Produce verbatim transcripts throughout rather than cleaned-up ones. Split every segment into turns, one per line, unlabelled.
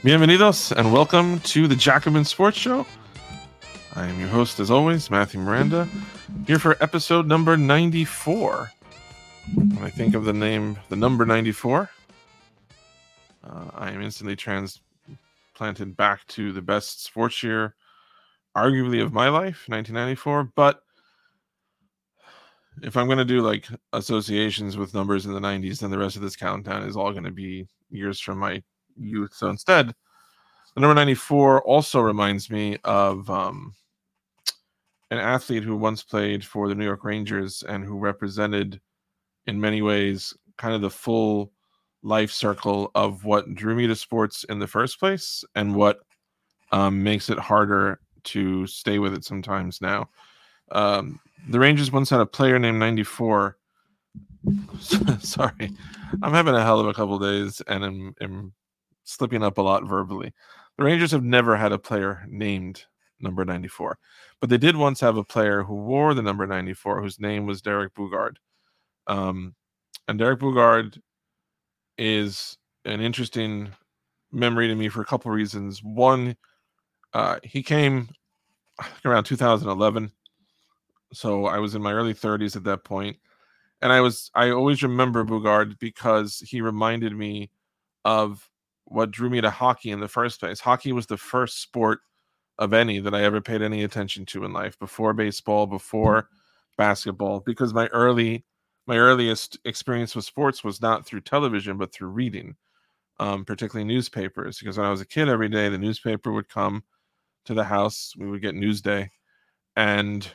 Bienvenidos and welcome to the Jacobin Sports Show. I am your host, as always, Matthew Miranda, here for episode number ninety-four. When I think of the name, the number ninety-four, uh, I am instantly transplanted back to the best sports year, arguably, of my life, nineteen ninety-four. But if I'm going to do like associations with numbers in the nineties, then the rest of this countdown is all going to be years from my youth. So instead, the number ninety-four also reminds me of um, an athlete who once played for the New York Rangers and who represented, in many ways, kind of the full life circle of what drew me to sports in the first place and what um, makes it harder to stay with it sometimes now. Um, the Rangers once had a player named ninety-four. Sorry, I'm having a hell of a couple days and I'm, I'm slipping up a lot verbally. The Rangers have never had a player named number ninety-four, but they did once have a player who wore the number ninety-four, whose name was Derek Boogaard. Um, and Derek Boogaard is an interesting memory to me for a couple of reasons. One, uh, he came around two thousand eleven. So I was in my early thirties at that point. And I was, I always remember Boogaard because he reminded me of what drew me to hockey in the first place. Hockey was the first sport of any that I ever paid any attention to in life, before baseball, before basketball, because my early, my earliest experience with sports was not through television, but through reading, um, particularly newspapers. Because when I was a kid, every day the newspaper would come to the house. We would get Newsday, and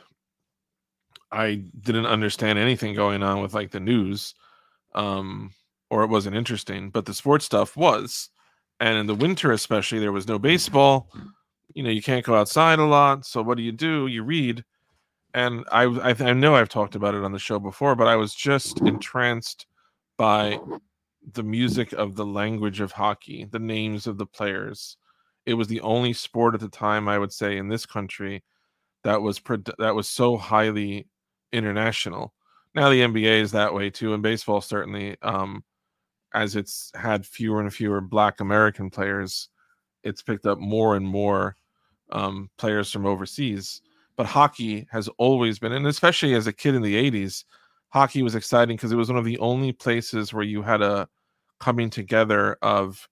I didn't understand anything going on with like the news, um, or it wasn't interesting, but the sports stuff was. And in the winter, especially, there was no baseball. You know, you can't go outside a lot. So what do you do? You read. And I, I, I know I've talked about it on the show before, but I was just entranced by the music of the language of hockey, the names of the players. It was the only sport at the time, I would say, in this country that was that was so highly international. Now the N B A is that way too, and baseball certainly, um, as it's had fewer and fewer Black American players, it's picked up more and more um, players from overseas. But hockey has always been, and especially as a kid in the eighties, hockey was exciting because it was one of the only places where you had a coming together of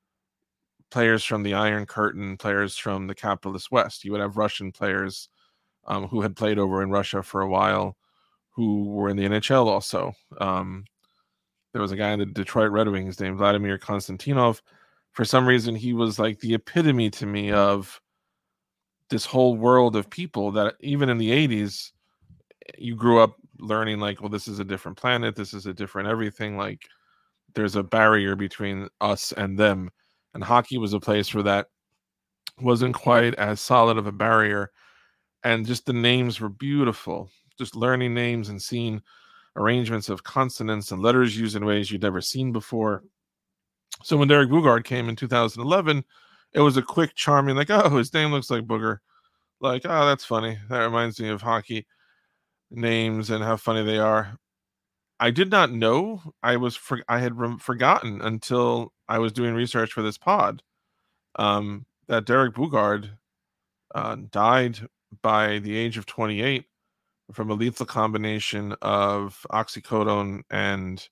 players from the Iron Curtain, players from the capitalist West. You would have Russian players um, who had played over in Russia for a while, who were in the N H L also. Um, there was a guy in the Detroit Red Wings named Vladimir Konstantinov. For some reason, he was like the epitome to me of this whole world of people that even in the eighties, you grew up learning like, well, this is a different planet. This is a different everything. Like there's a barrier between us and them. And hockey was a place where that wasn't quite as solid of a barrier. And just the names were beautiful. Just learning names and seeing arrangements of consonants and letters used in ways you'd never seen before. So when Derek Boogaard came in two thousand eleven, it was a quick, charming, like, oh, his name looks like Booger. Like, oh, that's funny. That reminds me of hockey names and how funny they are. I did not know. I was for, I had re- forgotten until I was doing research for this pod um, that Derek Boogaard uh, died by the age of twenty-eight from a lethal combination of oxycodone and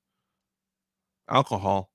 alcohol.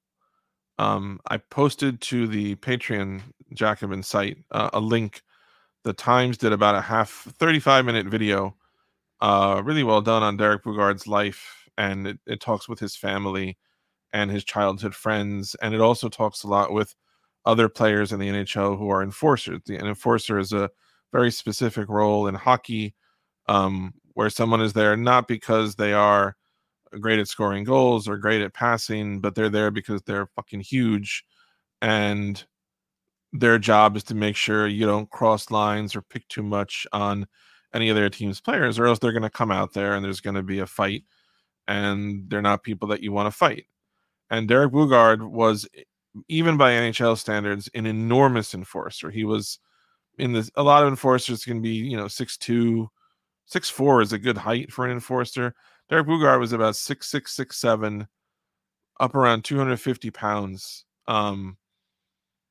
Um, I posted to the Patreon Jacobin site uh, a link. The Times did about a half, thirty-five minute video, uh, really well done on Derek Boogaard's life, and it, it talks with his family and his childhood friends, and it also talks a lot with other players in the N H L who are enforcers. The, an enforcer is a very specific role in hockey, um, where someone is there not because they are great at scoring goals or great at passing, but they're there because they're fucking huge, and their job is to make sure you don't cross lines or pick too much on any of their team's players, or else they're going to come out there and there's going to be a fight, and they're not people that you want to fight. And Derek Boogaard was, even by N H L standards, an enormous enforcer. He was in this. A lot of enforcers can be, you know, six two, six four is a good height for an enforcer. Derek Boogaard was about six six, six seven, up around two hundred fifty pounds. Um,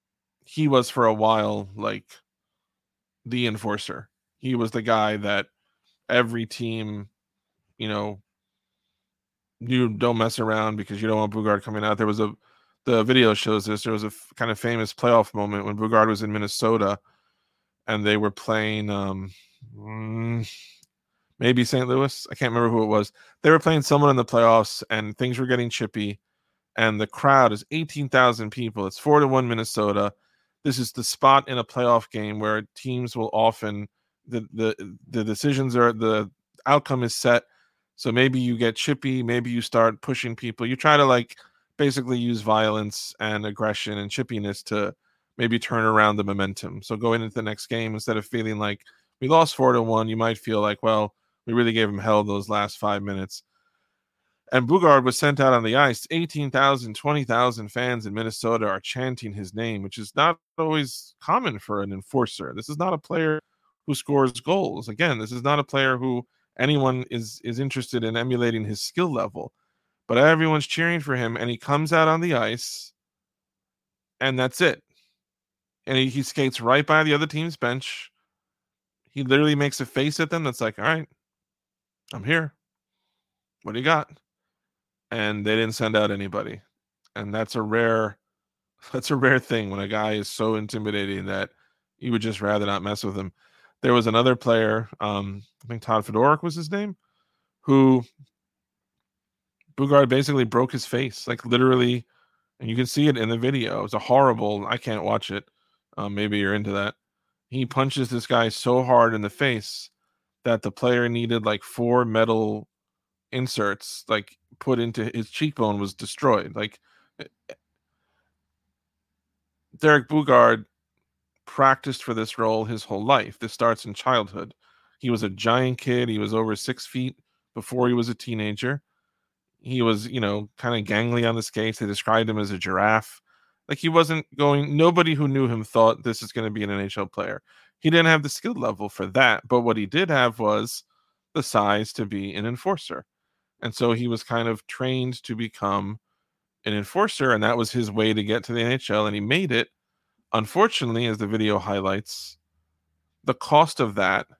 he was for a while like the enforcer. He was the guy that every team, you know, you don't mess around because you don't want Boogaard coming out. There was a, the video shows this, there was a f- kind of famous playoff moment when Boogaard was in Minnesota and they were playing um, mm, maybe Saint Louis. I can't remember who it was. They were playing someone in the playoffs and things were getting chippy. And the crowd is eighteen thousand people. It's four to one Minnesota. This is the spot in a playoff game where teams will often, the the the decisions are, the outcome is set. So maybe you get chippy, maybe you start pushing people. You try to like basically use violence and aggression and chippiness to maybe turn around the momentum. So going into the next game, instead of feeling like we lost four to one, you might feel like, well, we really gave them hell those last five minutes. And Boogaard was sent out on the ice. eighteen thousand, twenty thousand fans in Minnesota are chanting his name, which is not always common for an enforcer. This is not a player who scores goals. Again, this is not a player who anyone is is interested in emulating his skill level. But everyone's cheering for him, and he comes out on the ice, and that's it. And he, he skates right by the other team's bench. He literally makes a face at them that's like, all right, I'm here. What do you got? And they didn't send out anybody. And that's a rare that's a rare thing when a guy is so intimidating that you would just rather not mess with him. There was another player, um, I think Todd Fedoruk was his name, who Boogaard basically broke his face, like literally, and you can see it in the video. It's a horrible, I can't watch it. Um, maybe you're into that. He punches this guy so hard in the face that the player needed like four metal inserts like put into his cheekbone, was destroyed. Like Derek Boogaard practiced for this role his whole life. This starts in childhood. He was a giant kid. He was over six feet before he was a teenager. He was, you know, kind of gangly on the skates. They described him as a giraffe. Like he wasn't going, nobody who knew him thought this is going to be an N H L player. He didn't have the skill level for that. But what he did have was the size to be an enforcer. And so he was kind of trained to become an enforcer, and that was his way to get to the N H L, and he made it. Unfortunately, as the video highlights, the cost of that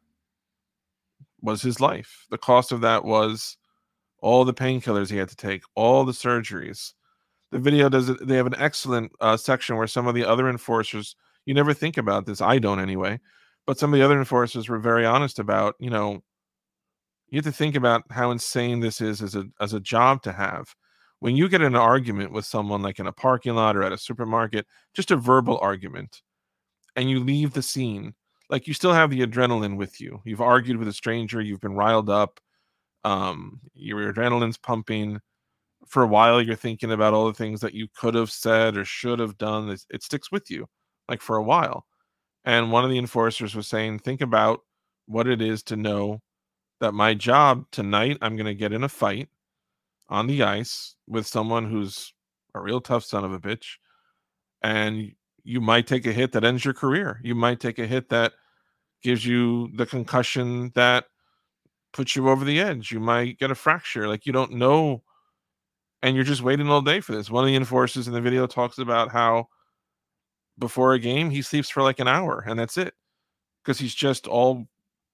was his life. The cost of that was all the painkillers he had to take, all the surgeries. The video does it. They have an excellent uh, section where some of the other enforcers, you never think about this, I don't anyway, but some of the other enforcers were very honest about, you know, you have to think about how insane this is as a as a job to have. When you get in an argument with someone like in a parking lot or at a supermarket, just a verbal argument, and you leave the scene, like you still have the adrenaline with you. You've argued with a stranger, you've been riled up, um, your adrenaline's pumping. For a while, you're thinking about all the things that you could have said or should have done. It, it sticks with you, like for a while. And one of the enforcers was saying, think about what it is to know that my job tonight, I'm going to get in a fight on the ice with someone who's a real tough son of a bitch. And you might take a hit that ends your career. You might take a hit that gives you the concussion that puts you over the edge. You might get a fracture. Like you don't know. And you're just waiting all day for this. One of the enforcers in the video talks about how before a game, he sleeps for like an hour and that's it. Because he's just all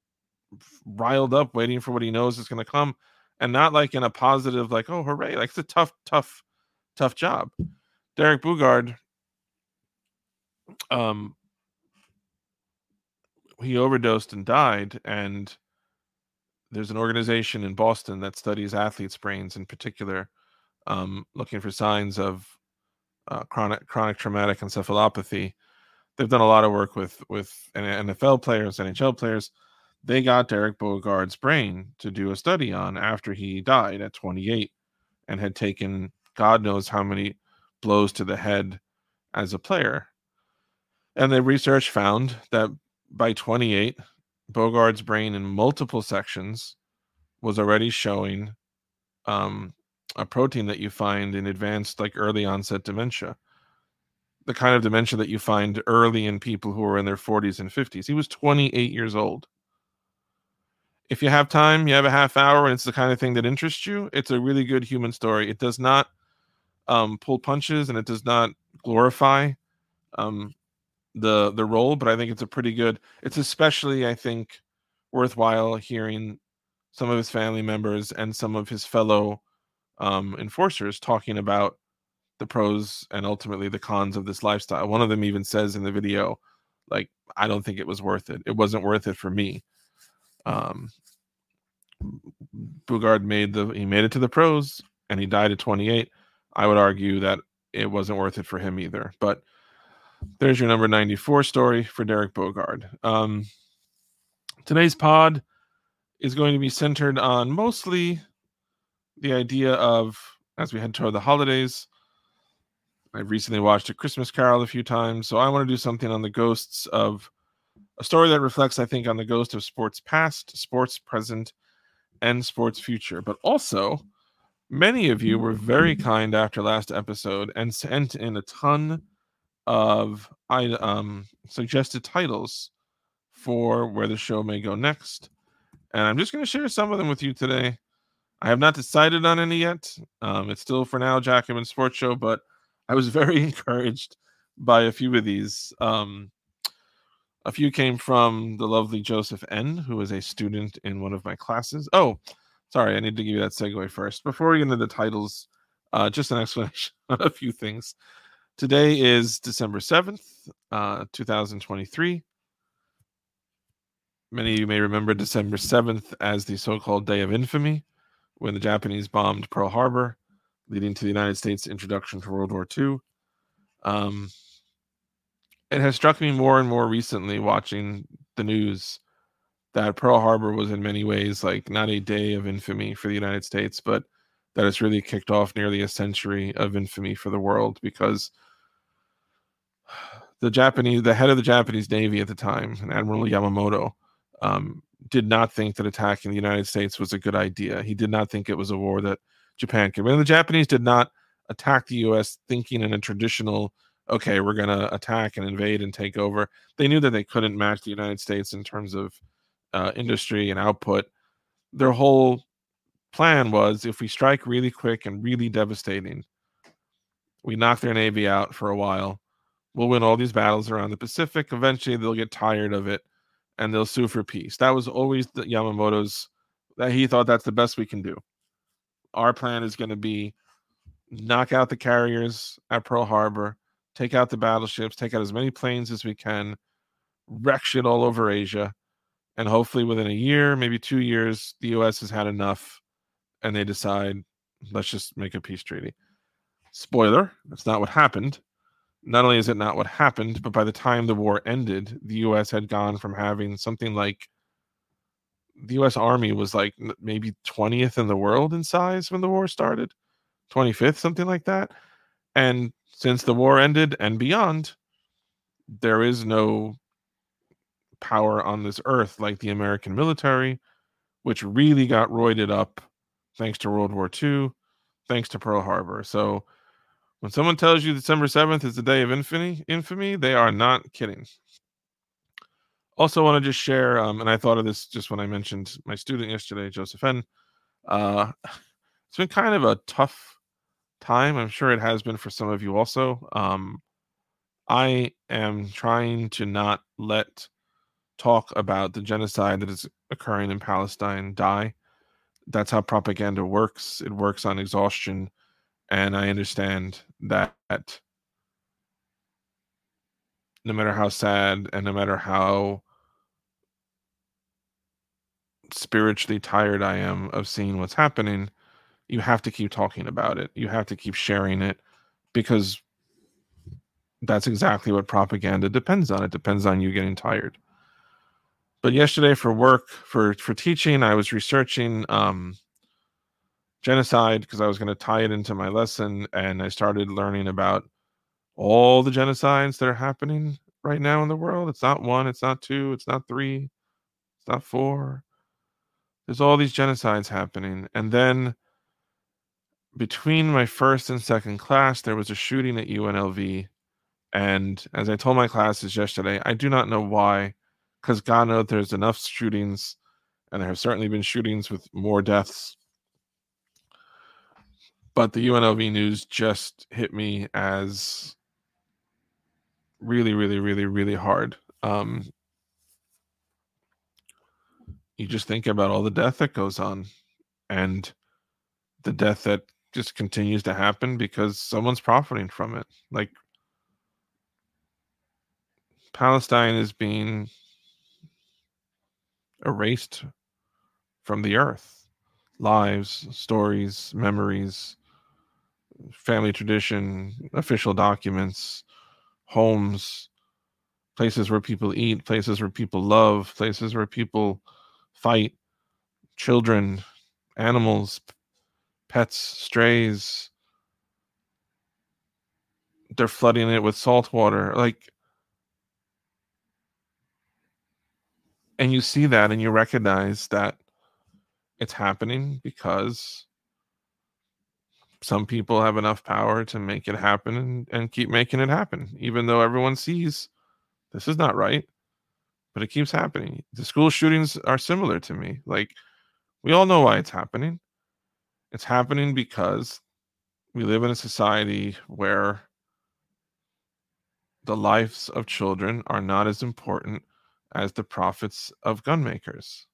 riled up, waiting for what he knows is going to come. And not like in a positive, like, oh, hooray. Like it's a tough, tough, tough job. Derek Boogaard, um, he overdosed and died. And there's an organization in Boston that studies athletes' brains in particular, um, looking for signs of uh, chronic chronic traumatic encephalopathy. They've done a lot of work with with N F L players, N H L players. They got Derek Boogaard's brain to do a study on after he died at twenty-eight and had taken God knows how many blows to the head as a player. And the research found that by twenty-eight, Boogaard's brain in multiple sections was already showing um, a protein that you find in advanced, like early onset dementia. The kind of dementia that you find early in people who are in their forties and fifties. He was twenty-eight years old. If you have time, you have a half hour, and it's the kind of thing that interests you, it's a really good human story. It does not um, pull punches, and it does not glorify um, the the role, but I think it's a pretty good. It's especially, I think, worthwhile hearing some of his family members and some of his fellow um, enforcers talking about the pros and ultimately the cons of this lifestyle. One of them even says in the video, like, I don't think it was worth it. It wasn't worth it for me. Um, Boogaard made the he made it to the pros and he died at twenty-eight. I would argue that it wasn't worth it for him either. But there's your number ninety-four story for Derek Boogaard. Um, today's pod is going to be centered on mostly the idea of, as we head toward the holidays, I've recently watched A Christmas Carol a few times, so I want to do something on the ghosts of a story that reflects, I think, on the ghost of sports past, sports present, and sports future. But also, many of you were very kind after last episode and sent in a ton of um, suggested titles for where the show may go next. And I'm just going to share some of them with you today. I have not decided on any yet. Um, it's still, for now, Jacobin Sports Show, but I was very encouraged by a few of these. Um, a few came from the lovely Joseph N., who is a student in one of my classes. Oh, sorry, I need to give you that segue first. Before we get into the titles, uh, just an explanation on a few things. Today is December seventh, uh, two thousand twenty-three. Many of you may remember December seventh as the so-called Day of Infamy, when the Japanese bombed Pearl Harbor, leading to the United States' introduction to World War Two. Um, it has struck me more and more recently watching the news that Pearl Harbor was in many ways like not a day of infamy for the United States, but that it's really kicked off nearly a century of infamy for the world, because the Japanese, the head of the Japanese Navy at the time, Admiral Yamamoto, um, did not think that attacking the United States was a good idea. He did not think it was a war that Japan could win. The Japanese did not attack the U S thinking in a traditional, okay, we're going to attack and invade and take over. They knew that they couldn't match the United States in terms of uh, industry and output. Their whole plan was, if we strike really quick and really devastating, we knock their navy out for a while, we'll win all these battles around the Pacific. Eventually, they'll get tired of it and they'll sue for peace. That was always the Yamamoto's, that he thought that's the best we can do. Our plan is going to be knock out the carriers at Pearl Harbor, take out the battleships, take out as many planes as we can, wreck shit all over Asia, and hopefully within a year, maybe two years, the U S has had enough and they decide, let's just make a peace treaty. Spoiler, that's not what happened. Not only is it not what happened, but by the time the war ended, the U S had gone from having something like, the U S Army was like maybe twentieth in the world in size when the war started, twenty-fifth, something like that. And since the war ended and beyond, there is no power on this earth like the American military, which really got roided up thanks to World War Two, thanks to Pearl Harbor. So when someone tells you December seventh is the day of infamy, infamy, they are not kidding. Also want to just share, um, and I thought of this just when I mentioned my student yesterday, Joseph N. Uh, it's been kind of a tough time. I'm sure it has been for some of you also. Um, I am trying to not let talk about the genocide that is occurring in Palestine die. That's how propaganda works. It works on exhaustion. And I understand that no matter how sad and no matter how spiritually tired I am of seeing what's happening, you have to keep talking about it. You have to keep sharing it, because that's exactly what propaganda depends on. It depends on you getting tired. But yesterday for work, for, for teaching, I was researching um, genocide because I was going to tie it into my lesson, and I started learning about all the genocides that are happening right now in the world. It's not one, it's not two, it's not three, it's not four. There's all these genocides happening. And then between my first and second class, there was a shooting at U N L V. And as I told my classes yesterday, I do not know why, because God knows there's enough shootings, and there have certainly been shootings with more deaths. But the U N L V news just hit me as really, really, really, really hard. Um, you just think about all the death that goes on, and the death that just continues to happen because someone's profiting from it. Like, Palestine is being erased from the earth. Lives, stories, memories, family tradition, official documents, homes, places where people eat, places where people love, places where people fight, children, animals, pets, strays. They're flooding it with salt water. Like, and you see that and you recognize that it's happening because some people have enough power to make it happen and, and keep making it happen, even though everyone sees this is not right, but it keeps happening. The school shootings are similar to me. Like, we all know why it's happening. It's happening because we live in a society where the lives of children are not as important as the profits of gun makers.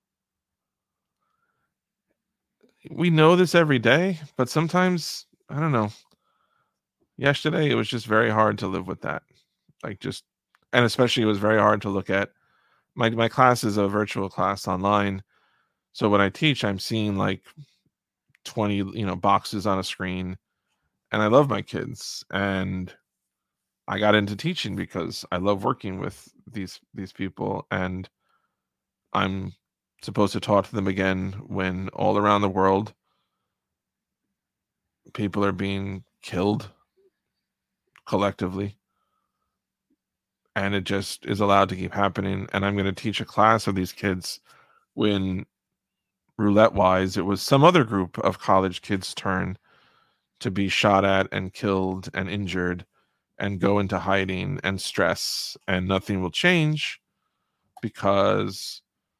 We know this every day, but sometimes, I don't know. Yesterday, it was just very hard to live with that. Like, just, and especially it was very hard to look at. My, my class is a virtual class online. So when I teach, I'm seeing like twenty, you know, boxes on a screen, and I love my kids. And I got into teaching because I love working with these these people, and I'm supposed to talk to them again when all around the world people are being killed collectively, and it just is allowed to keep happening. And I'm going to teach a class of these kids when, roulette wise, it was some other group of college kids' turn to be shot at and killed and injured and go into hiding and stress, and nothing will change because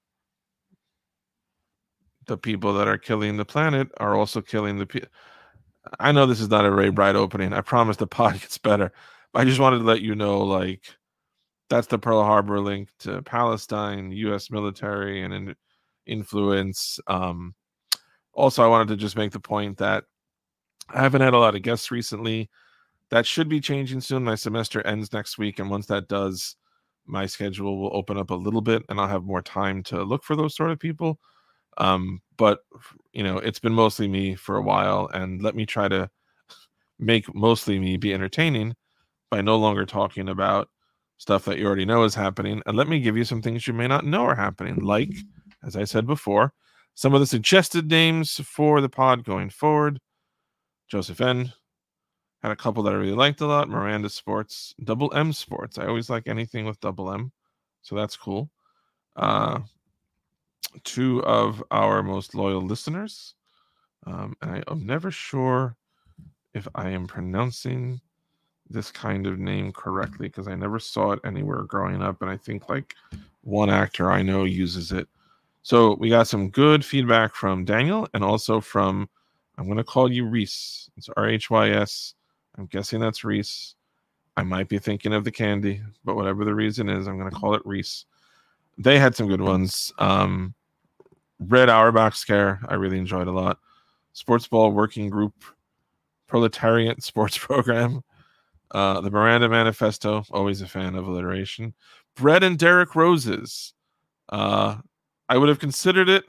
the people that are killing the planet are also killing the people. I know this is not a very bright opening. I promise the pod gets better. But I just wanted to let you know, like, that's the Pearl Harbor link to Palestine, U S military, and in- influence. Um, also, I wanted to just make the point that I haven't had a lot of guests recently. That should be changing soon. My semester ends next week, and once that does, my schedule will open up a little bit, and I'll have more time to look for those sort of people. Um, but you know, it's been mostly me for a while, and let me try to make mostly me be entertaining by no longer talking about stuff that you already know is happening. And let me give you some things you may not know are happening, like, as I said before, some of the suggested names for the pod going forward. Joseph N. Had a couple that I really liked a lot. Miranda Sports, Double M Sports. I always like anything with double M, so that's cool. Uh, two of our most loyal listeners, um, and I, I'm never sure if I am pronouncing this kind of name correctly because I never saw it anywhere growing up, and I think like one actor I know uses it. So we got some good feedback from Daniel and also from, I'm going to call you Reese. It's R H Y S. I'm guessing that's Reese. I might be thinking of the candy, but whatever the reason is, I'm going to call it Reese. They had some good ones. Um, Red Auerbach Scare, I really enjoyed a lot. Sports Ball Working Group, Proletariat Sports Program, uh, the Miranda Manifesto, always a fan of alliteration. Bread and Derek Roses. Uh, I would have considered it,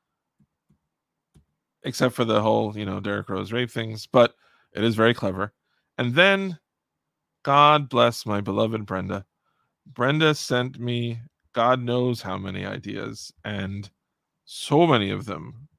except for the whole, you know, Derek Rose rape things, but it is very clever. And then, God bless my beloved Brenda. Brenda sent me God knows how many ideas, and so many of them,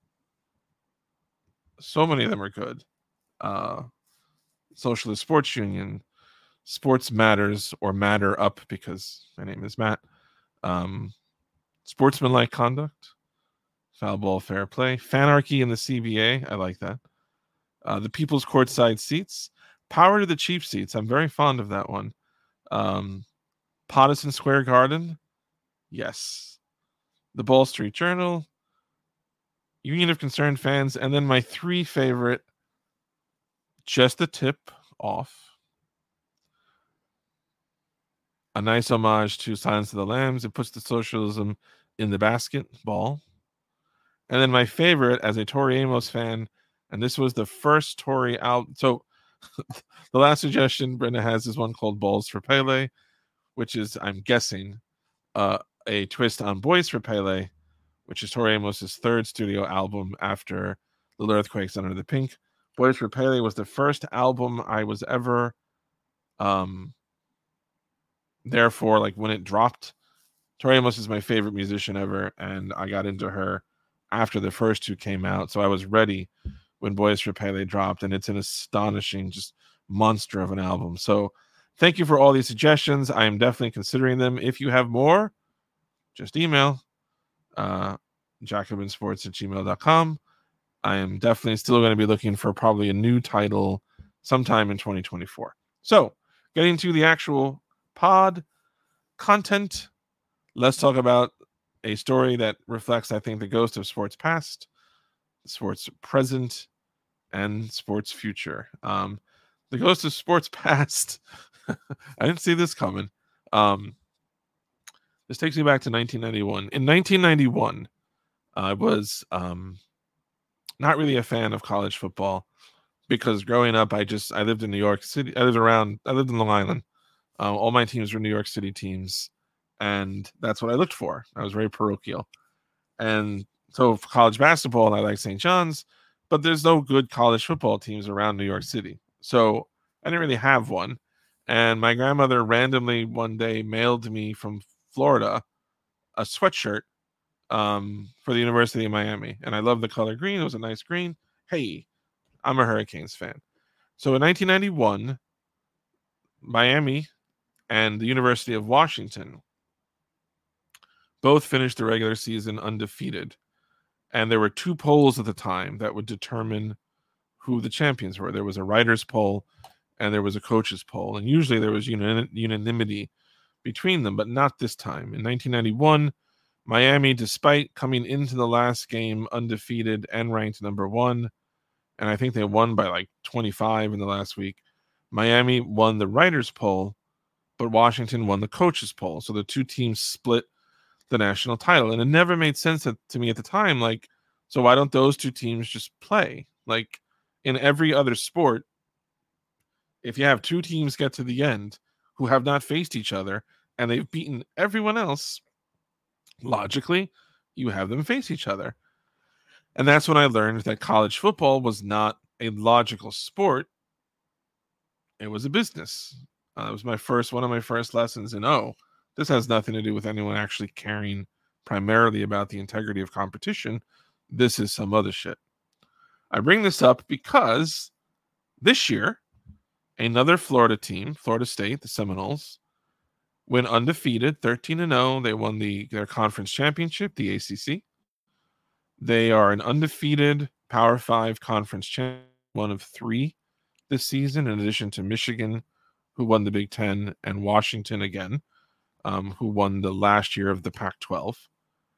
so many of them are good. Uh, Socialist Sports Union, Sports Matters or Matter Up because my name is Matt. Um, Sportsmanlike Conduct, Foul Ball Fair Play, Fanarchy in the C B A. I like that. Uh, the People's Courtside Seats, Power to the Cheap Seats. I'm very fond of that one. Um, Pottison Square Garden. Yes. The Ball Street Journal, Union of Concerned Fans, and then my three favorite, just a tip off. a nice homage to Silence of the Lambs. It puts the socialism in the basketball. And then my favorite, as a Tori Amos fan, and this was the first Tori album. So the last suggestion Brenda has is one called Balls for Pele, which is, I'm guessing, uh, a twist on Boys for Pele, which is Tori Amos' third studio album after Little Earthquakes Under the Pink. Boys for Pele was the first album I was ever um therefore like when it dropped. Tori Amos is my favorite musician ever, and I got into her after the first two came out, so I was ready when Boys for Pele dropped, and it's an astonishing just monster of an album. So thank you for all these suggestions. I am definitely considering them. If you have more, just email uh jacobinsports at gmail dot com. I am definitely still going to be looking for probably a new title sometime in twenty twenty-four. So, getting to the actual pod content, let's talk about a story that reflects, I think, the ghost of sports past, sports present, and sports future. Um, the ghost of sports past, I didn't see this coming. Um, this takes me back to nineteen ninety-one. In nineteen ninety-one, I was um, not really a fan of college football because growing up, I just I lived in New York City. I lived around. I lived in Long Island. Uh, all my teams were New York City teams, and that's what I looked for. I was very parochial, and so for college basketball, I like Saint John's, but there's no good college football teams around New York City, so I didn't really have one. And my grandmother randomly one day mailed me from Florida a sweatshirt um, for the University of Miami, and I love the color green. It was a nice green. Hey, I'm a Hurricanes fan. So in nineteen ninety-one, Miami and the University of Washington both finished the regular season undefeated. And there were two polls at the time that would determine who the champions were. There was a writer's poll and there was a coach's poll. And usually there was unan- unanimity between them, but not this time. In nineteen ninety-one, Miami, despite coming into the last game undefeated and ranked number one, and I think they won by like twenty-five in the last week, Miami won the writer's poll, but Washington won the coach's poll. So the two teams split the national title. And it never made sense to me at the time. Like, so why don't those two teams just play? Like in every other sport, if you have two teams get to the end who have not faced each other and they've beaten everyone else, logically, you have them face each other. And that's when I learned that college football was not a logical sport. It was a business. Uh, it was my first, one of my first lessons in, oh, this has nothing to do with anyone actually caring primarily about the integrity of competition. This is some other shit. I bring this up because this year, another Florida team, Florida State, the Seminoles, went undefeated, thirteen and oh. They won the their conference championship, the A C C. They are an undefeated Power Five conference champion, one of three this season, in addition to Michigan, who won the Big Ten, and Washington again, um, who won the last year of the Pac twelve.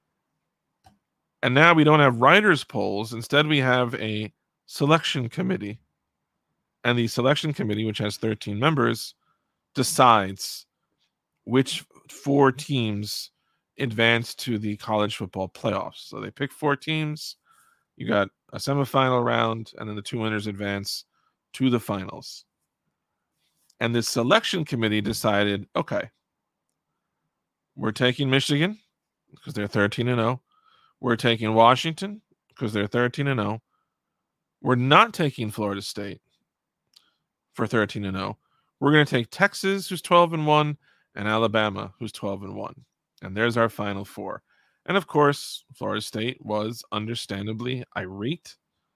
And now we don't have writers' polls. Instead, we have a selection committee. And the selection committee, which has thirteen members, decides which four teams advance to the college football playoffs. So they pick four teams. You got a semifinal round, and then the two winners advance to the finals. And this selection committee decided, okay, we're taking Michigan because they're thirteen and oh. We're taking Washington because they're thirteen and oh. We're not taking Florida State for thirteen and oh. We're going to take Texas, who's twelve and one, and Alabama, who's twelve and one. And there's our final four. And of course, Florida State was understandably irate,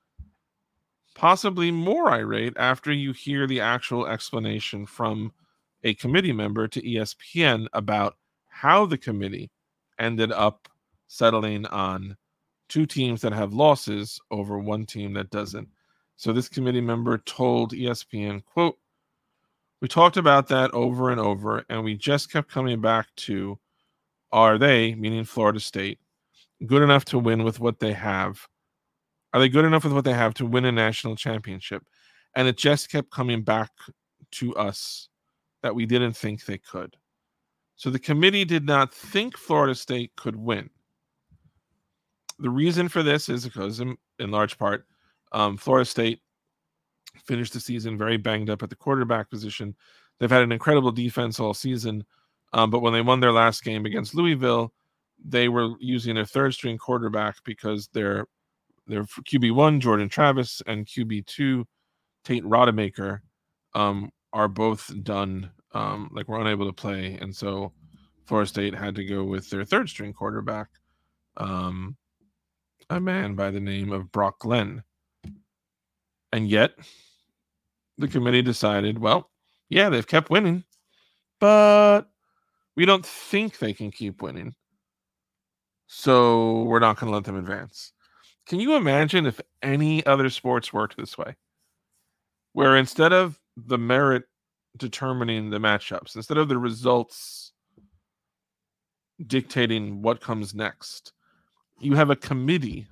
possibly more irate after you hear the actual explanation from a committee member to E S P N about how the committee ended up settling on two teams that have losses over one team that doesn't. So this committee member told E S P N, quote, "We talked about that over and over, and we just kept coming back to, are they, meaning Florida State, good enough to win with what they have? Are they good enough with what they have to win a national championship?" And it just kept coming back to us that we didn't think they could. So the committee did not think Florida State could win. The reason for this is because, in, in large part, um, Florida State finished the season very banged up at the quarterback position. They've had an incredible defense all season, um, but when they won their last game against Louisville, they were using their third string quarterback because their their Q B one, Jordan Travis, and Q B two, Tate Rodemaker, um, are both done, um, like were unable to play. And so Florida State had to go with their third string quarterback, um, a man by the name of Brock Glenn. And yet the committee decided, well, yeah, they've kept winning, but we don't think they can keep winning. So we're not going to let them advance. Can you imagine if any other sports worked this way? Where instead of the merit determining the matchups, instead of the results dictating what comes next, you have a committee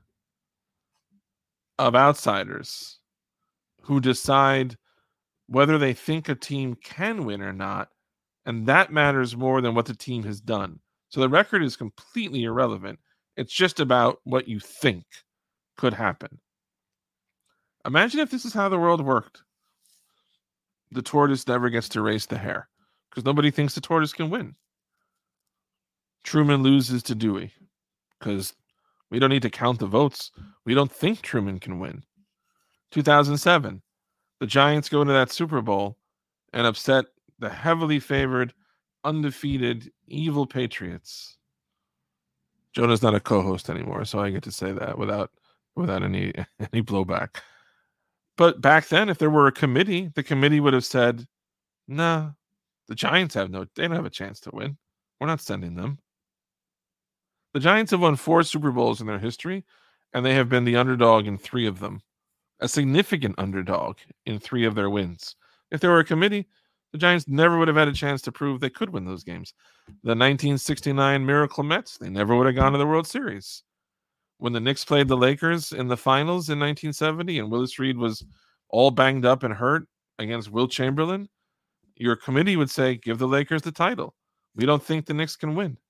of outsiders who decide whether they think a team can win or not, and that matters more than what the team has done. So the record is completely irrelevant. It's just about what you think could happen. Imagine if this is how the world worked. The tortoise never gets to race the hare because nobody thinks the tortoise can win. Truman loses to Dewey because we don't need to count the votes. We don't think Truman can win. two thousand seven, the Giants go into that Super Bowl and upset the heavily favored, undefeated, evil Patriots. Jonah's not a co-host anymore, so I get to say that without without any any blowback. But back then, if there were a committee, the committee would have said, nah, the Giants have no, they don't have a chance to win. We're not sending them. The Giants have won four Super Bowls in their history, and they have been the underdog in three of them. A significant underdog in three of their wins. If there were a committee, the Giants never would have had a chance to prove they could win those games. The nineteen sixty-nine Miracle Mets, they never would have gone to the World Series. When the Knicks played the Lakers in the finals in nineteen seventy and Willis Reed was all banged up and hurt against Wilt Chamberlain, your committee would say, give the Lakers the title. We don't think the Knicks can win.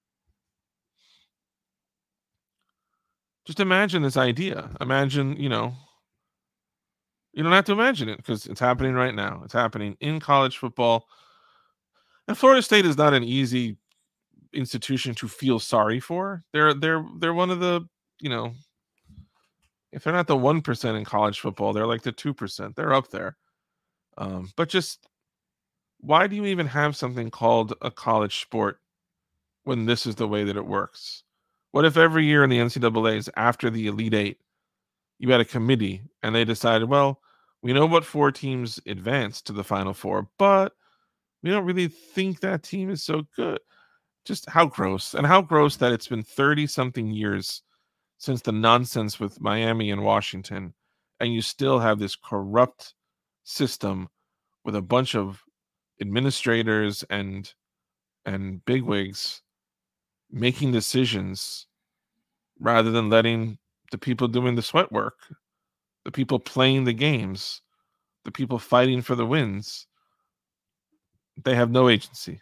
Just imagine this idea. Imagine, you know, you don't have to imagine it because it's happening right now. It's happening in college football. And Florida State is not an easy institution to feel sorry for. They're they're they're one of the, you know, if they're not the one percent in college football, they're like the two percent. They're up there. Um, but just why do you even have something called a college sport when this is the way that it works? What if every year in the N C double A's after the Elite Eight, you had a committee and they decided, well, we know what four teams advanced to the Final Four, but we don't really think that team is so good. Just how gross. And how gross that it's been thirty-something years since the nonsense with Miami and Washington, and you still have this corrupt system with a bunch of administrators and and bigwigs making decisions rather than letting the people doing the sweat work, the people playing the games, the people fighting for the wins, they have no agency.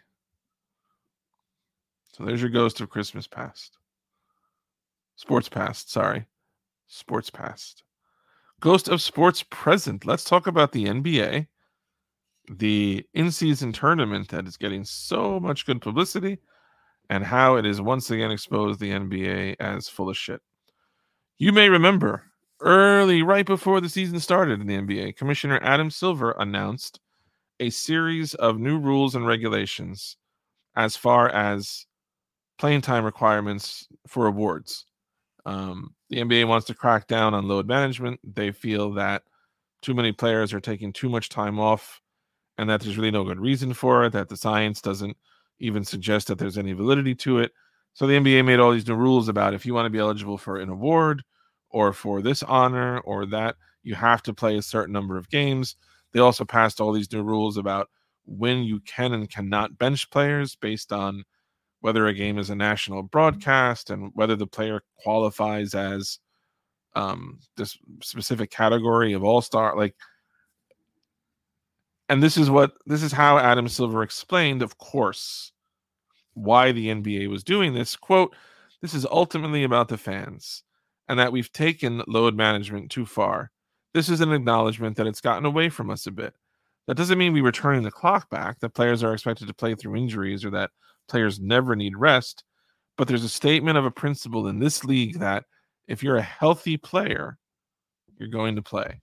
So there's your ghost of Christmas past. Sports past, sorry. Sports past. Ghost of sports present. Let's talk about the N B A, the in-season tournament that is getting so much good publicity, and how it has once again exposed the N B A as full of shit. You may remember, early, right before the season started in the N B A, Commissioner Adam Silver announced a series of new rules and regulations as far as playing time requirements for awards. Um, the N B A wants to crack down on load management. They feel that too many players are taking too much time off and that there's really no good reason for it, that the science doesn't even suggest that there's any validity to it. So the N B A made all these new rules about if you want to be eligible for an award or for this honor or that, you have to play a certain number of games. They also passed all these new rules about when you can and cannot bench players based on whether a game is a national broadcast and whether the player qualifies as um, this specific category of all-star. Like, and this is what this is how Adam Silver explained, of course, why the N B A was doing this. Quote, "This is ultimately about the fans and that we've taken load management too far. This is an acknowledgement that it's gotten away from us a bit. That doesn't mean we're turning the clock back, that players are expected to play through injuries or that players never need rest. But there's a statement of a principle in this league that if you're a healthy player, you're going to play."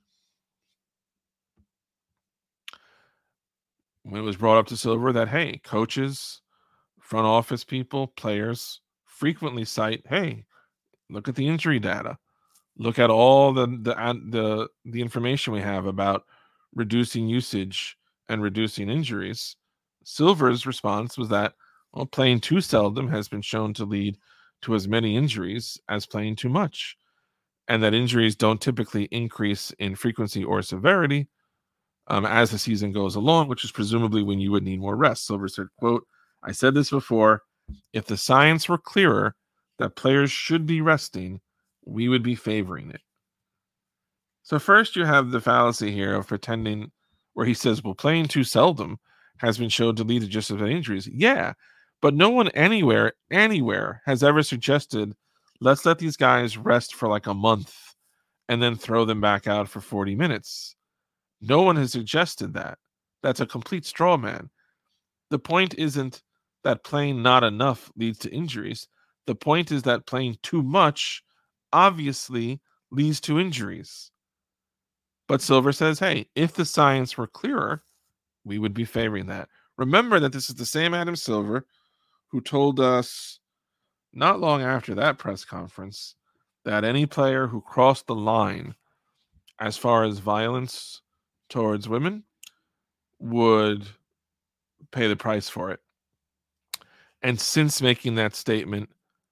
When it was brought up to Silver that, hey, coaches, front office people, players frequently cite, hey, look at the injury data. Look at all the the the, the information we have about reducing usage and reducing injuries. Silver's response was that, well, playing too seldom has been shown to lead to as many injuries as playing too much, and that injuries don't typically increase in frequency or severity um, as the season goes along, which is presumably when you would need more rest. Silver said, quote, "I said this before, if the science were clearer that players should be resting, we would be favoring it." So first you have the fallacy here of pretending where he says, well, playing too seldom has been shown to lead to just as many injuries. Yeah, but no one anywhere, anywhere has ever suggested, let's let these guys rest for like a month and then throw them back out for forty minutes. No one has suggested that. That's a complete straw man. The point isn't that playing not enough leads to injuries. The point is that playing too much obviously leads to injuries. But Silver says, hey, if the science were clearer, we would be favoring that. Remember that this is the same Adam Silver who told us not long after that press conference that any player who crossed the line as far as violence towards women would pay the price for it. And since making that statement,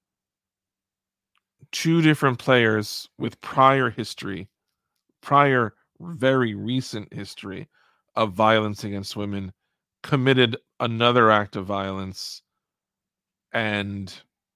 two different players with prior history, prior very recent history of violence against women committed another act of violence, and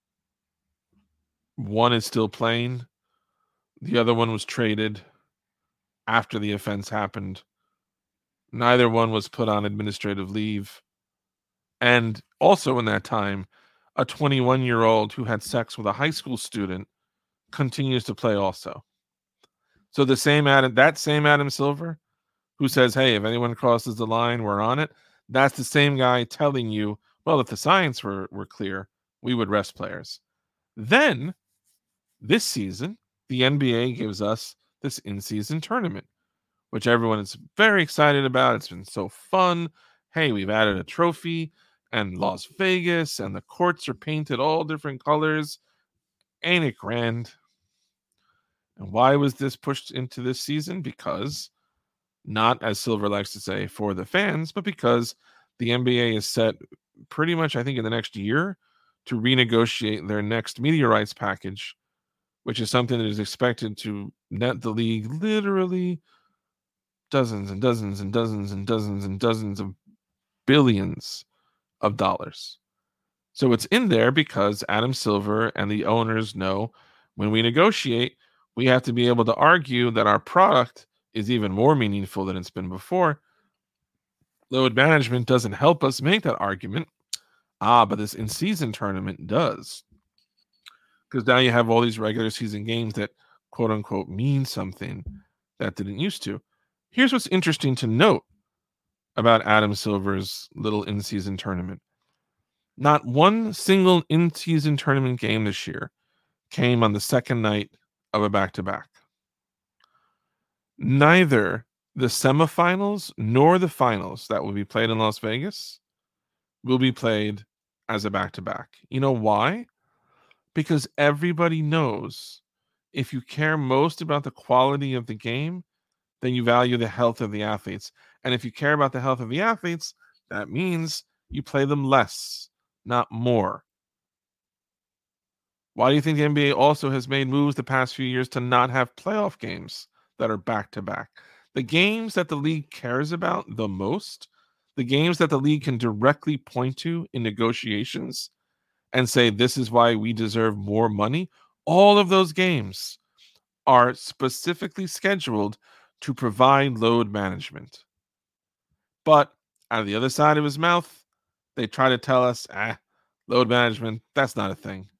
one is still playing. The other one was traded after the offense happened. Neither one was put on administrative leave. And also in that time, a twenty-one-year-old who had sex with a high school student continues to play also. So the same Adam, that same Adam Silver who says, hey, if anyone crosses the line, we're on it. That's the same guy telling you, well, if the science were, were clear, we would rest players. Then this season, the N B A gives us this in-season tournament, which everyone is very excited about. It's been so fun. Hey, we've added a trophy and Las Vegas, and the courts are painted all different colors. Ain't it grand? And why was this pushed into this season? Because, not as Silver likes to say, for the fans, but because the N B A is set pretty much, I think, in the next year to renegotiate their next media rights package, which is something that is expected to net the league literally dozens and dozens and dozens and dozens and dozens of billions of dollars. So it's in there because Adam Silver and the owners know when we negotiate, we have to be able to argue that our product is even more meaningful than it's been before. Load management doesn't help us make that argument. Ah, but this in-season tournament does. Because now you have all these regular season games that, quote unquote, mean something that didn't used to. Here's what's interesting to note about Adam Silver's little in-season tournament. Not one single in-season tournament game this year came on the second night of a back-to-back. Neither the semifinals nor the finals that will be played in Las Vegas will be played as a back-to-back. You know why? Because everybody knows if you care most about the quality of the game, then you value the health of the athletes. And if you care about the health of the athletes, that means you play them less, not more. Why do you think the N B A also has made moves the past few years to not have playoff games that are back-to-back? The games that the league cares about the most, the games that the league can directly point to in negotiations and say, this is why we deserve more money, all of those games are specifically scheduled to provide load management. But out of the other side of his mouth, they try to tell us, ah, Load management, that's not a thing.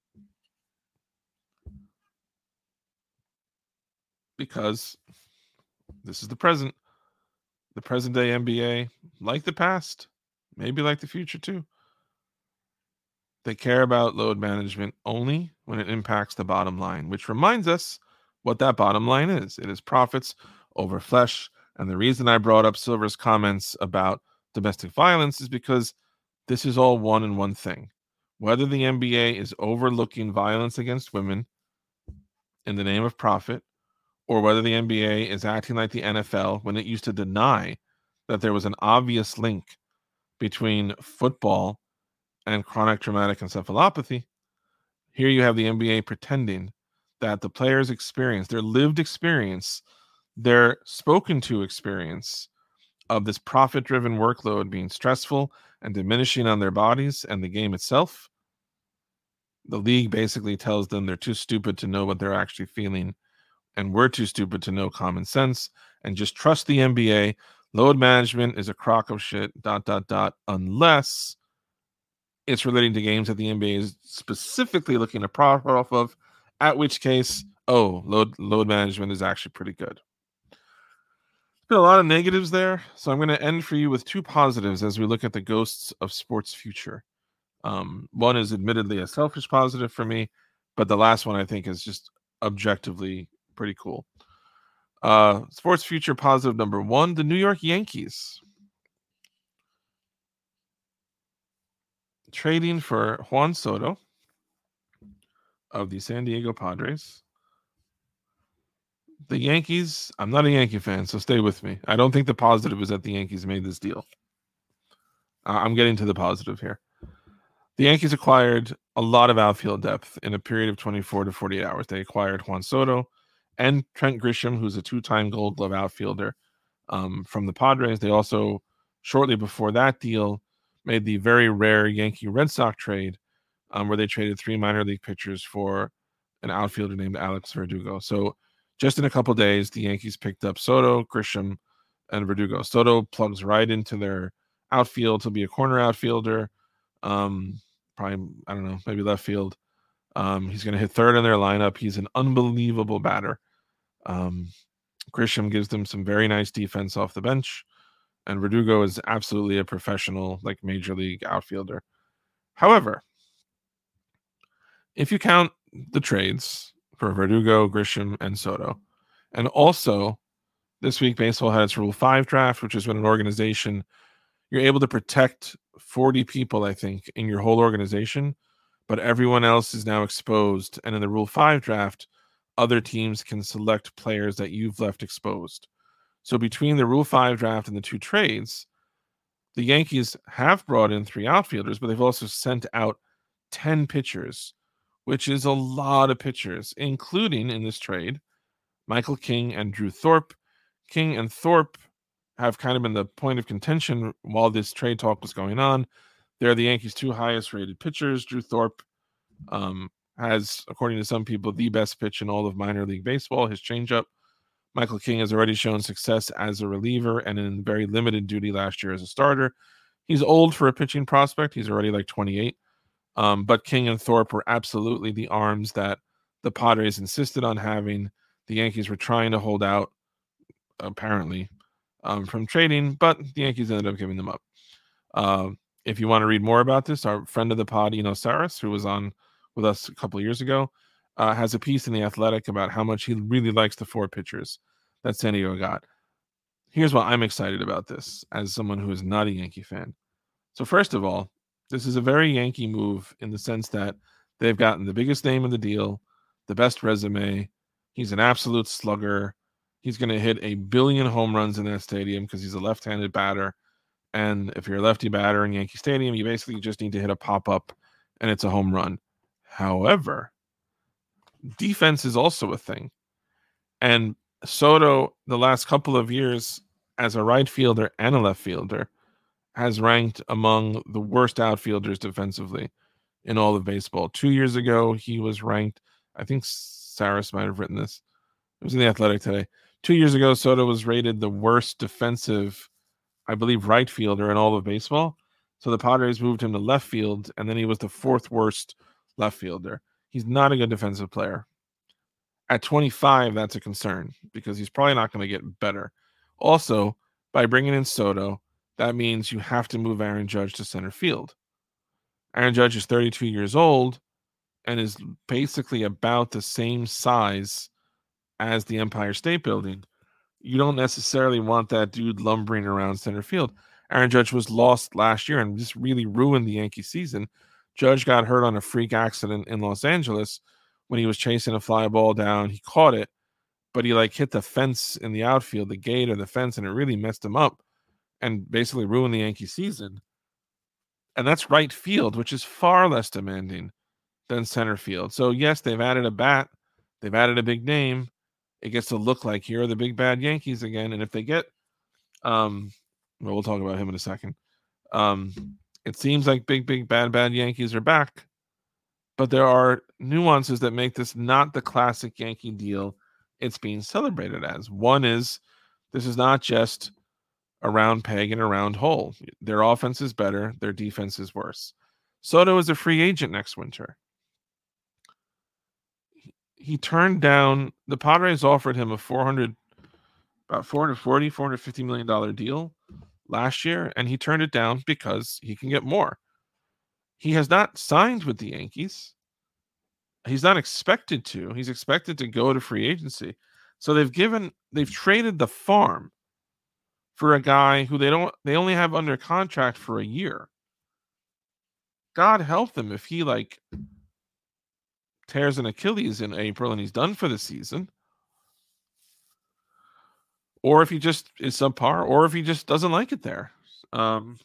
Because this is the present. The present day N B A, like the past, maybe like the future too, they care about load management only when it impacts the bottom line, which reminds us what that bottom line is. It is profits over flesh. And the reason I brought up Silver's comments about domestic violence is because this is all one and one thing. Whether the N B A is overlooking violence against women in the name of profit, or whether the N B A is acting like the N F L when it used to deny that there was an obvious link between football and chronic traumatic encephalopathy, here you have the N B A pretending that the players' experience, their lived experience, their spoken to experience of this profit-driven workload being stressful and diminishing on their bodies and the game itself, the league basically tells them they're too stupid to know what they're actually feeling, and we're too stupid to know common sense, and just trust the N B A. Load management is a crock of shit, dot, dot, dot, unless it's relating to games that the N B A is specifically looking to profit off of, at which case, oh, load load management is actually pretty good. There's been a lot of negatives there, so I'm going to end for you with two positives as we look at the ghosts of sports future. Um, one is admittedly a selfish positive for me, but the last one I think is just objectively pretty cool. Uh, sports future positive number one, the New York Yankees trading for Juan Soto of the San Diego Padres. The Yankees, I'm not a Yankee fan, so stay with me. I don't think the positive is that the Yankees made this deal. Uh, I'm getting to the positive here. The Yankees acquired a lot of outfield depth in a period of twenty-four to forty-eight hours. They acquired Juan Soto and Trent Grisham, who's a two-time Gold Glove outfielder um, from the Padres. They also, shortly before that deal, made the very rare Yankee-Red Sox trade um, where they traded three minor league pitchers for an outfielder named Alex Verdugo. So just in a couple days, the Yankees picked up Soto, Grisham, and Verdugo. Soto plugs right into their outfield to be a corner outfielder. Um, probably, I don't know, maybe left field. Um, he's going to hit third in their lineup. He's an unbelievable batter. Um, Grisham gives them some very nice defense off the bench. And Verdugo is absolutely a professional, like major league outfielder. However, if you count the trades for Verdugo, Grisham, and Soto, and also this week baseball had its Rule five draft, which is when an organization, you're able to protect forty people, I think, in your whole organization, but everyone else is now exposed. And in the Rule five draft, other teams can select players that you've left exposed. So between the Rule five draft and the two trades, the Yankees have brought in three outfielders, but they've also sent out ten pitchers, which is a lot of pitchers, including in this trade, Michael King and Drew Thorpe. King and Thorpe have kind of been the point of contention while this trade talk was going on. They're the Yankees' two highest rated pitchers. Drew Thorpe um, has, according to some people, the best pitch in all of minor league baseball, his changeup. Michael King has already shown success as a reliever and in very limited duty last year as a starter. He's old for a pitching prospect. He's already like twenty-eight. Um, but King and Thorpe were absolutely the arms that the Padres insisted on having. The Yankees were trying to hold out, apparently, um, from trading, but the Yankees ended up giving them up. Uh, if you want to read more about this, our friend of the pod, Eno Saris, who was on with us a couple of years ago, uh, has a piece in The Athletic about how much he really likes the four pitchers that San Diego got. Here's why I'm excited about this as someone who is not a Yankee fan. So first of all, this is a very Yankee move in the sense that they've gotten the biggest name in the deal, the best resume. He's an absolute slugger. He's going to hit a billion home runs in that stadium because he's a left-handed batter. And if you're a lefty batter in Yankee Stadium, you basically just need to hit a pop-up and it's a home run. However, defense is also a thing. And Soto, the last couple of years as a right fielder and a left fielder, has ranked among the worst outfielders defensively in all of baseball. Two years ago, he was ranked, I think Saris might have written this. It was in The Athletic today. Two years ago, Soto was rated the worst defensive, I believe, right fielder in all of baseball. So the Padres moved him to left field, and then he was the fourth worst left fielder. He's not a good defensive player. At twenty-five, that's a concern because he's probably not going to get better. Also, by bringing in Soto, that means you have to move Aaron Judge to center field. Aaron Judge is thirty-two years old and is basically about the same size as the Empire State Building. You don't necessarily want that dude lumbering around center field. Aaron Judge was lost last year and just really ruined the Yankee season. Judge got hurt on a freak accident in Los Angeles when he was chasing a fly ball down. He caught it, but he like hit the fence in the outfield, the gate or the fence, and it really messed him up and basically ruined the Yankee season. And that's right field, which is far less demanding than center field. So yes, they've added a bat, they've added a big name. It gets to look like here are the big bad Yankees again. And if they get, um, well, we'll talk about him in a second. Um, it seems like big, big, bad, bad Yankees are back, but there are nuances that make this not the classic Yankee deal it's being celebrated as. One is this is not just a round peg and a round hole. Their offense is better, their defense is worse. Soto is a free agent next winter. He turned down, the Padres offered him a four hundred, about four hundred forty, four hundred fifty million dollars deal last year, and he turned it down because he can get more. He has not signed with the Yankees. He's not expected to. He's expected to go to free agency. So they've given, they've traded the farm for a guy who they don't, they only have under contract for a year. God help them if he like tears an Achilles in April and he's done for the season. Or if he just is subpar, or if he just doesn't like it there. Um,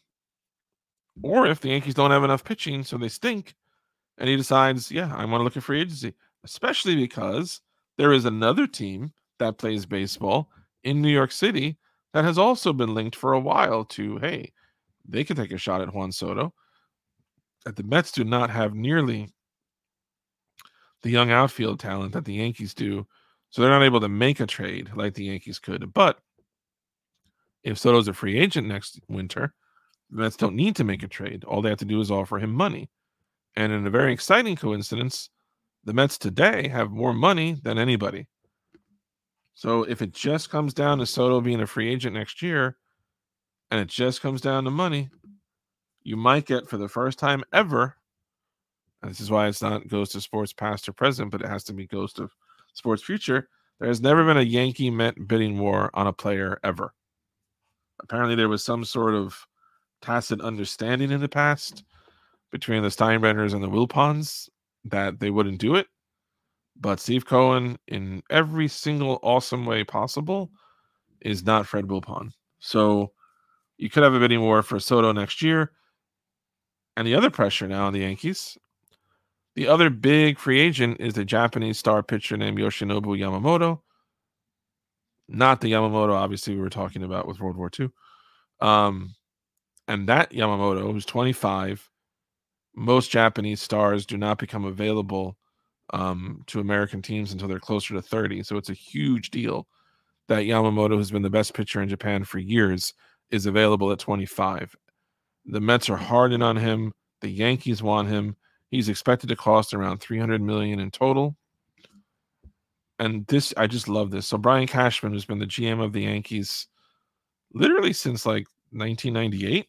or if the Yankees don't have enough pitching, so they stink, and he decides, yeah, I want to look at free agency, especially because there is another team that plays baseball in New York City that has also been linked for a while to, hey, they could take a shot at Juan Soto. That the Mets do not have nearly the young outfield talent that the Yankees do, so they're not able to make a trade like the Yankees could. But if Soto's a free agent next winter, the Mets don't need to make a trade. All they have to do is offer him money. And in a very exciting coincidence, the Mets today have more money than anybody. So if it just comes down to Soto being a free agent next year, and it just comes down to money, you might get, for the first time ever, and this is why it's not Ghost of Sports Past or Present, but it has to be Ghost of Sports Future, there has never been a Yankee Met bidding war on a player ever. Apparently there was some sort of tacit understanding in the past between the Steinbrenners and the Wilpons that they wouldn't do it. But Steve Cohen, in every single awesome way possible, is not Fred Wilpon. So you could have a bidding war for Soto next year. And the other pressure now on the Yankees, the other big free agent is a Japanese star pitcher named Yoshinobu Yamamoto. Not the Yamamoto, obviously, we were talking about with World War Two. Um, and that Yamamoto, who's twenty-five, most Japanese stars do not become available um, to American teams until they're closer to thirty. So it's a huge deal that Yamamoto, who's been the best pitcher in Japan for years, is available at twenty-five. The Mets are hard in on him. The Yankees want him. He's expected to cost around three hundred million dollars in total. And this, I just love this. So Brian Cashman, who's been the G M of the Yankees literally since like nineteen ninety-eight,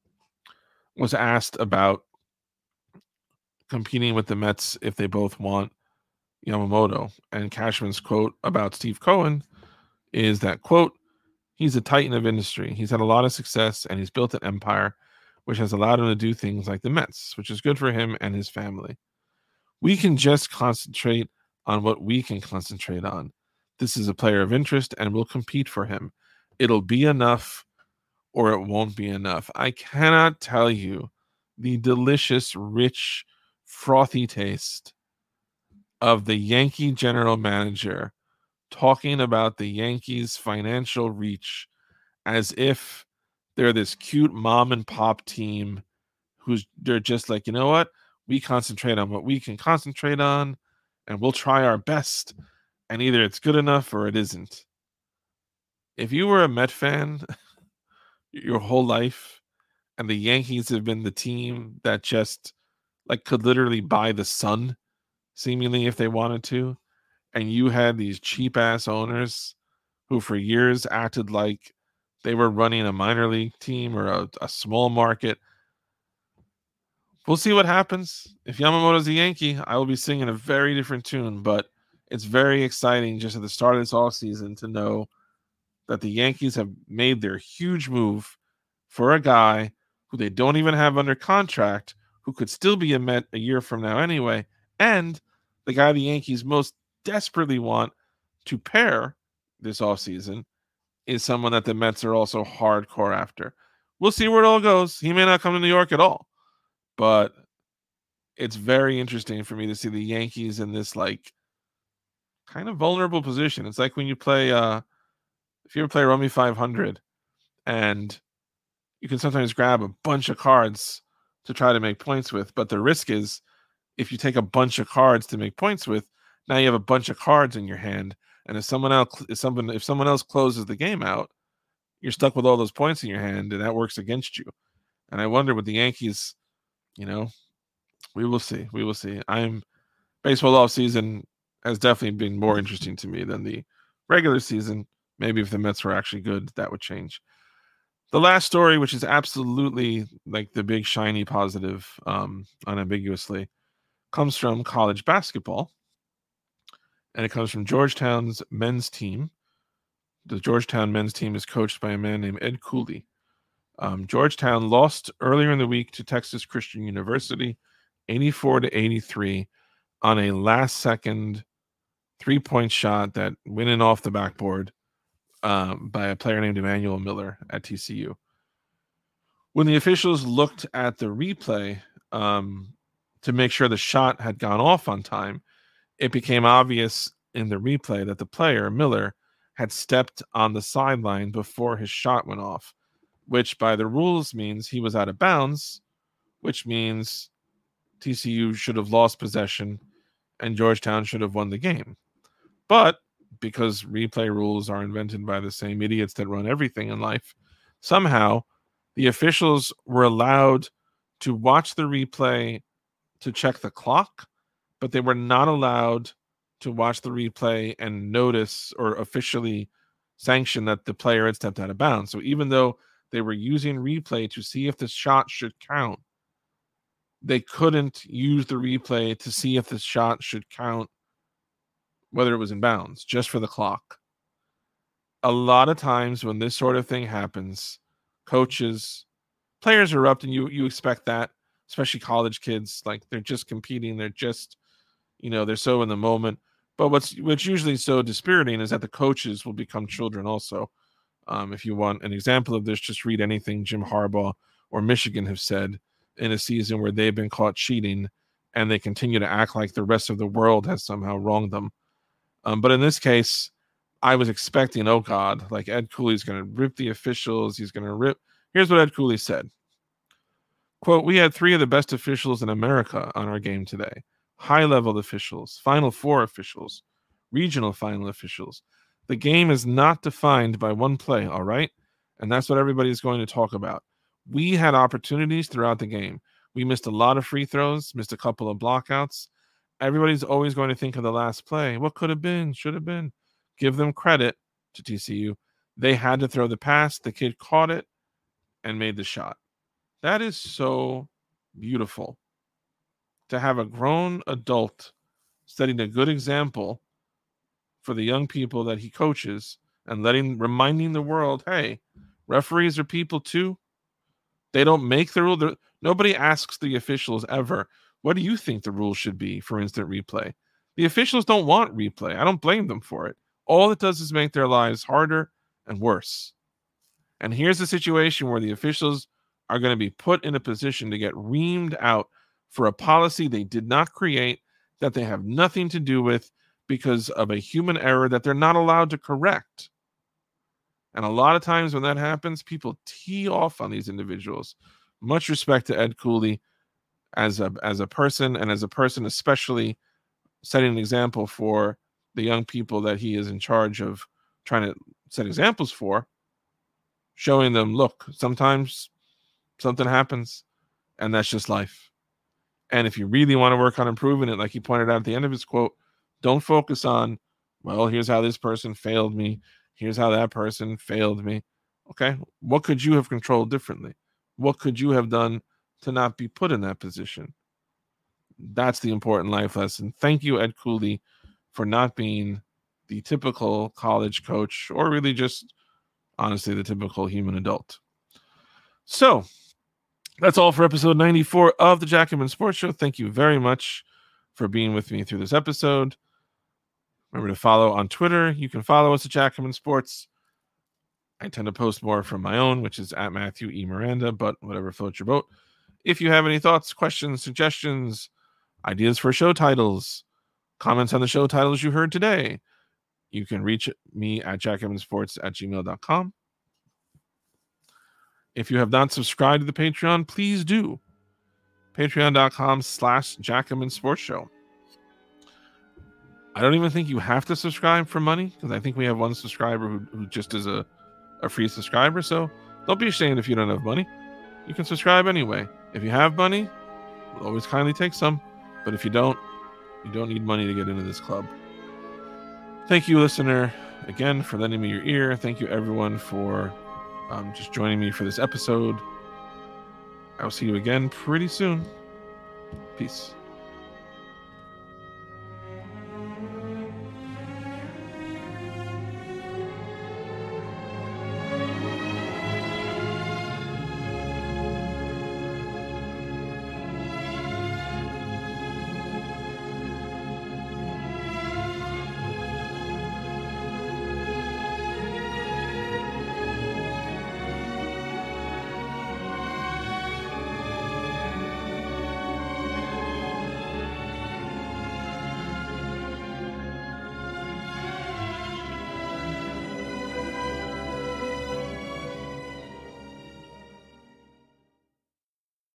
was asked about competing with the Mets if they both want Yamamoto. And Cashman's quote about Steve Cohen is that, quote, he's a titan of industry. He's had a lot of success and he's built an empire which has allowed him to do things like the Mets, which is good for him and his family. We can just concentrate on what we can concentrate on. This is a player of interest and we'll compete for him. It'll be enough or it won't be enough. I cannot tell you the delicious, rich, frothy taste of the Yankee general manager talking about the Yankees' financial reach as if they're this cute mom and pop team who's they're just like, you know what? We concentrate on what we can concentrate on and we'll try our best. And either it's good enough or it isn't. If you were a Met fan your whole life and the Yankees have been the team that just like could literally buy the sun, seemingly if they wanted to, and you had these cheap ass owners who for years acted like they were running a minor league team or a, a small market. We'll see what happens. If Yamamoto's a Yankee, I will be singing a very different tune, but it's very exciting just at the start of this offseason to know that the Yankees have made their huge move for a guy who they don't even have under contract, who could still be a Met a year from now anyway, and the guy the Yankees most desperately want to pair this offseason is someone that the Mets are also hardcore after. We'll see where it all goes. He may not come to New York at all, but it's very interesting for me to see the Yankees in this like kind of vulnerable position. It's like when you play, uh, if you ever play Rummy five hundred, and you can sometimes grab a bunch of cards to try to make points with, but the risk is if you take a bunch of cards to make points with, now you have a bunch of cards in your hand, and if someone else, if someone, if someone else closes the game out, you're stuck with all those points in your hand, and that works against you. And I wonder with the Yankees, you know, we will see. We will see. I'm baseball off season has definitely been more interesting to me than the regular season. Maybe if the Mets were actually good, that would change. The last story, which is absolutely like the big shiny positive, um, unambiguously, comes from college basketball. And it comes from Georgetown's men's team. The Georgetown men's team is coached by a man named Ed Cooley. Um, Georgetown lost earlier in the week to Texas Christian University, eighty-four to eighty-three, on a last-second three-point shot that went in off the backboard um, by a player named Emmanuel Miller at T C U. When the officials looked at the replay um, to make sure the shot had gone off on time, it became obvious in the replay that the player, Miller, had stepped on the sideline before his shot went off, which by the rules means he was out of bounds, which means T C U should have lost possession and Georgetown should have won the game. But because replay rules are invented by the same idiots that run everything in life, somehow the officials were allowed to watch the replay to check the clock, but they were not allowed to watch the replay and notice or officially sanction that the player had stepped out of bounds. So even though they were using replay to see if the shot should count, they couldn't use the replay to see if the shot should count, whether it was in bounds, just for the clock. A lot of times when this sort of thing happens, coaches, players erupt, and you you expect that, especially college kids, like they're just competing, they're just, you know, they're so in the moment. But what's what's usually so dispiriting is that the coaches will become children also. Um, if you want an example of this, just read anything Jim Harbaugh or Michigan have said in a season where they've been caught cheating and they continue to act like the rest of the world has somehow wronged them. Um, but in this case, I was expecting, oh God, like Ed Cooley's going to rip the officials. He's going to rip. Here's what Ed Cooley said. Quote, "We had three of the best officials in America on our game today. High-level officials, Final Four officials, regional final officials. The game is not defined by one play, all right? And that's what everybody's going to talk about. We had opportunities throughout the game. We missed a lot of free throws, missed a couple of blockouts. Everybody's always going to think of the last play. What could have been, should have been. Give them credit to T C U. They had to throw the pass. The kid caught it and made the shot." That is so beautiful. To have a grown adult setting a good example for the young people that he coaches and letting, reminding the world, hey, referees are people too. They don't make the rule. Nobody asks the officials ever, what do you think the rule should be for instant replay? The officials don't want replay. I don't blame them for it. All it does is make their lives harder and worse. And here's a situation where the officials are going to be put in a position to get reamed out for a policy they did not create, that they have nothing to do with, because of a human error that they're not allowed to correct. And a lot of times when that happens, people tee off on these individuals. Much respect to Ed Cooley as a as a person, and as a person especially setting an example for the young people that he is in charge of trying to set examples for, showing them, look, sometimes Something happens, and that's just life. And if you really want to work on improving it, like he pointed out at the end of his quote, don't focus on, well, here's how this person failed me. Here's how that person failed me. Okay, what could you have controlled differently? What could you have done to not be put in that position? That's the important life lesson. Thank you, Ed Cooley, for not being the typical college coach, or really just, honestly, the typical human adult. So that's all for episode ninety-four of the Jacobin Sports Show. Thank you very much for being with me through this episode. Remember to follow on Twitter. You can follow us at Jacobin Sports. I tend to post more from my own, which is at Matthew E. Miranda, but whatever floats your boat. If you have any thoughts, questions, suggestions, ideas for show titles, comments on the show titles you heard today, you can reach me at jacobinsports at gmail dot com. If you have not subscribed to the Patreon, please do. patreon dot com slash Jacobin Sports Show. I don't even think you have to subscribe for money, because I think we have one subscriber who, who just is a, a free subscriber. So don't be ashamed if you don't have money. You can subscribe anyway. If you have money, we'll always kindly take some. But if you don't, you don't need money to get into this club. Thank you, listener, again, for lending me your ear. Thank you, everyone, for um, just joining me for this episode. I'll see you again pretty soon. Peace.